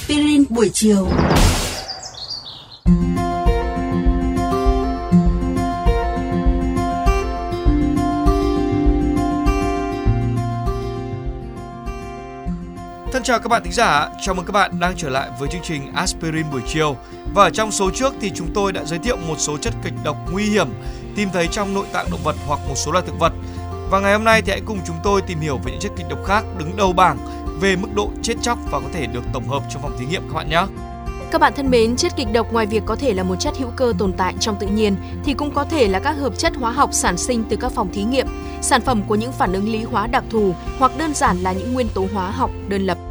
Aspirin buổi chiều. Thân chào các bạn thính giả, chào mừng các bạn đang trở lại với chương trình Aspirin buổi chiều. Và ở trong số trước thì chúng tôi đã giới thiệu một số chất kịch độc nguy hiểm tìm thấy trong nội tạng động vật hoặc một số loài thực vật. Và ngày hôm nay thì hãy cùng chúng tôi tìm hiểu về những chất kịch độc khác đứng đầu bảng về mức độ chết chóc và có thể được tổng hợp trong phòng thí nghiệm các bạn nhé. Các bạn thân mến, chất kịch độc ngoài việc có thể là một chất hữu cơ tồn tại trong tự nhiên thì cũng có thể là các hợp chất hóa học sản sinh từ các phòng thí nghiệm, sản phẩm của những phản ứng lý hóa đặc thù hoặc đơn giản là những nguyên tố hóa học đơn lập.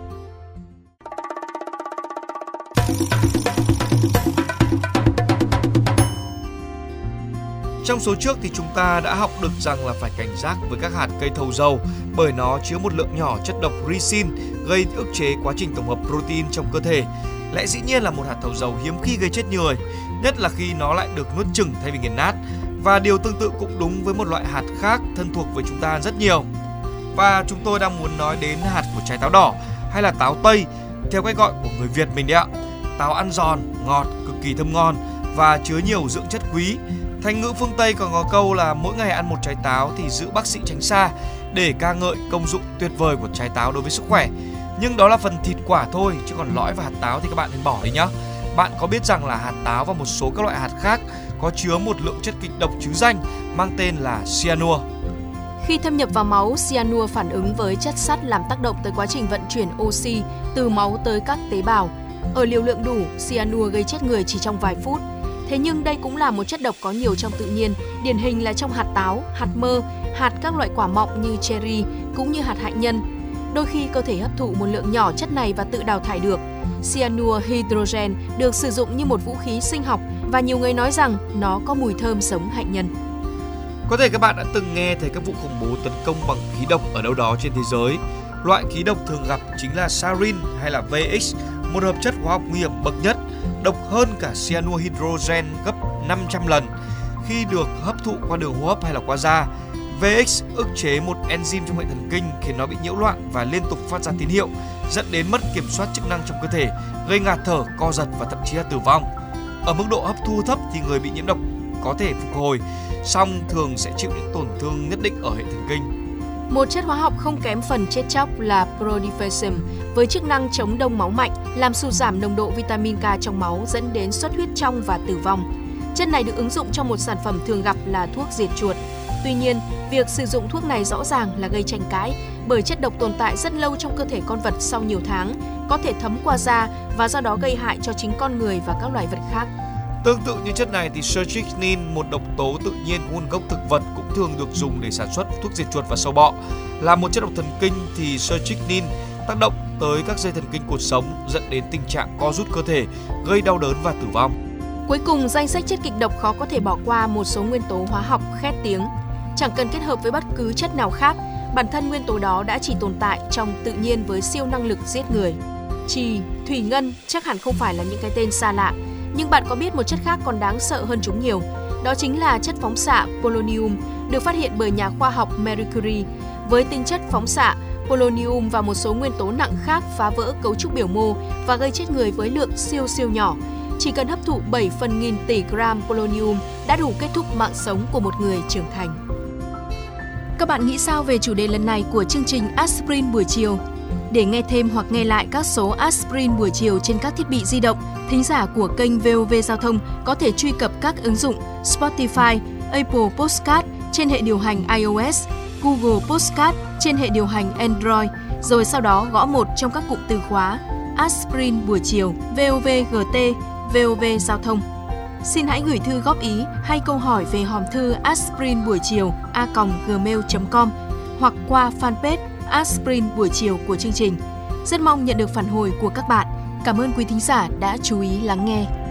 Trong số trước thì chúng ta đã học được rằng là phải cảnh giác với các hạt cây thầu dầu bởi nó chứa một lượng nhỏ chất độc ricin gây ức chế quá trình tổng hợp protein trong cơ thể. Lẽ dĩ nhiên là một hạt thầu dầu hiếm khi gây chết người, nhất là khi nó lại được nuốt chửng thay vì nghiền nát. Và điều tương tự cũng đúng với một loại hạt khác thân thuộc với chúng ta rất nhiều. Và chúng tôi đang muốn nói đến hạt của trái táo đỏ hay là táo Tây theo cách gọi của người Việt mình đấy ạ. Táo ăn giòn, ngọt, cực kỳ thơm ngon và chứa nhiều dưỡng chất quý. Thành ngữ phương Tây còn có câu là mỗi ngày ăn một trái táo thì giữ bác sĩ tránh xa, để ca ngợi công dụng tuyệt vời của trái táo đối với sức khỏe. Nhưng đó là phần thịt quả thôi, chứ còn lõi và hạt táo thì các bạn nên bỏ đi nhé. Bạn có biết rằng là hạt táo và một số các loại hạt khác có chứa một lượng chất kịch độc trứ danh mang tên là cyanua. Khi thâm nhập vào máu, cyanua phản ứng với chất sắt làm tác động tới quá trình vận chuyển oxy từ máu tới các tế bào. Ở liều lượng đủ, cyanua gây chết người chỉ trong vài phút. Thế nhưng đây cũng là một chất độc có nhiều trong tự nhiên, điển hình là trong hạt táo, hạt mơ, hạt các loại quả mọng như cherry cũng như hạt hạnh nhân. Đôi khi cơ thể hấp thụ một lượng nhỏ chất này và tự đào thải được. Cyanua hydrogen được sử dụng như một vũ khí sinh học và nhiều người nói rằng nó có mùi thơm giống hạnh nhân. Có thể các bạn đã từng nghe thấy các vụ khủng bố tấn công bằng khí độc ở đâu đó trên thế giới. Loại khí độc thường gặp chính là sarin hay là VX, một hợp chất hóa học nguy hiểm bậc nhất, độc hơn cả cyanua hydrogen gấp 500 lần khi được hấp thụ qua đường hô hấp hay là qua da. VX ức chế một enzyme trong hệ thần kinh khiến nó bị nhiễu loạn và liên tục phát ra tín hiệu, dẫn đến mất kiểm soát chức năng trong cơ thể, gây ngạt thở, co giật và thậm chí là tử vong. Ở mức độ hấp thu thấp thì người bị nhiễm độc có thể phục hồi, song thường sẽ chịu những tổn thương nhất định ở hệ thần kinh. Một chất hóa học không kém phần chết chóc là prodifesum với chức năng chống đông máu mạnh, làm sụt giảm nồng độ vitamin K trong máu dẫn đến xuất huyết trong và tử vong. Chất này được ứng dụng trong một sản phẩm thường gặp là thuốc diệt chuột. Tuy nhiên, việc sử dụng thuốc này rõ ràng là gây tranh cãi bởi chất độc tồn tại rất lâu trong cơ thể con vật sau nhiều tháng, có thể thấm qua da và do đó gây hại cho chính con người và các loài vật khác. Tương tự như chất này thì strychnine, một độc tố tự nhiên có nguồn gốc thực vật cũng thường được dùng để sản xuất thuốc diệt chuột và sâu bọ. Là một chất độc thần kinh thì strychnine tác động tới các dây thần kinh cột sống dẫn đến tình trạng co rút cơ thể, gây đau đớn và tử vong. Cuối cùng, danh sách chất kịch độc khó có thể bỏ qua một số nguyên tố hóa học khét tiếng. Chẳng cần kết hợp với bất cứ chất nào khác, bản thân nguyên tố đó đã chỉ tồn tại trong tự nhiên với siêu năng lực giết người. Trì, thủy ngân chắc hẳn không phải là những cái tên xa lạ, nhưng bạn có biết một chất khác còn đáng sợ hơn chúng nhiều. Đó chính là chất phóng xạ polonium, được phát hiện bởi nhà khoa học Marie Curie. Với tinh chất phóng xạ, polonium và một số nguyên tố nặng khác phá vỡ cấu trúc biểu mô và gây chết người với lượng siêu nhỏ. Chỉ cần hấp thụ 7 phần nghìn tỷ gram polonium đã đủ kết thúc mạng sống của một người trưởng thành. Các bạn nghĩ sao về chủ đề lần này của chương trình Aspirin buổi chiều? Để nghe thêm hoặc nghe lại các số Aspirin buổi chiều trên các thiết bị di động, thính giả của kênh VOV Giao thông có thể truy cập các ứng dụng Spotify, Apple Podcast trên hệ điều hành iOS, Google Podcast trên hệ điều hành Android, rồi sau đó gõ một trong các cụm từ khóa Aspirin buổi chiều, VOVGT, VOV Giao thông. Xin hãy gửi thư góp ý hay câu hỏi về hòm thư aspirin buổi chiều @gmail.com hoặc qua fanpage Aspirin buổi chiều của chương trình. Rất mong nhận được phản hồi của các bạn. Cảm ơn quý thính giả đã chú ý lắng nghe.